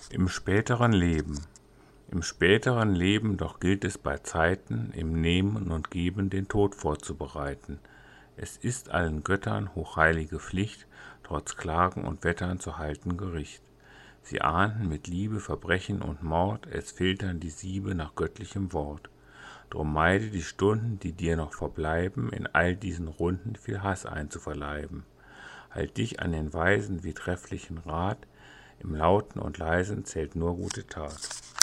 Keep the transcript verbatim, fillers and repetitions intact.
Im späteren Leben. Im späteren Leben doch gilt es bei Zeiten, im Nehmen und Geben den Tod vorzubereiten. Es ist allen Göttern hochheilige Pflicht, trotz Klagen und Wettern zu halten Gericht. Sie ahnden mit Liebe Verbrechen und Mord, es filtern die Siebe nach göttlichem Wort. Drum meide die Stunden, die dir noch verbleiben, in all diesen Runden viel Hass einzuverleiben. Halt dich an den weisen wie trefflichen Rat, im Lauten und Leisen zählt nur gute Tat.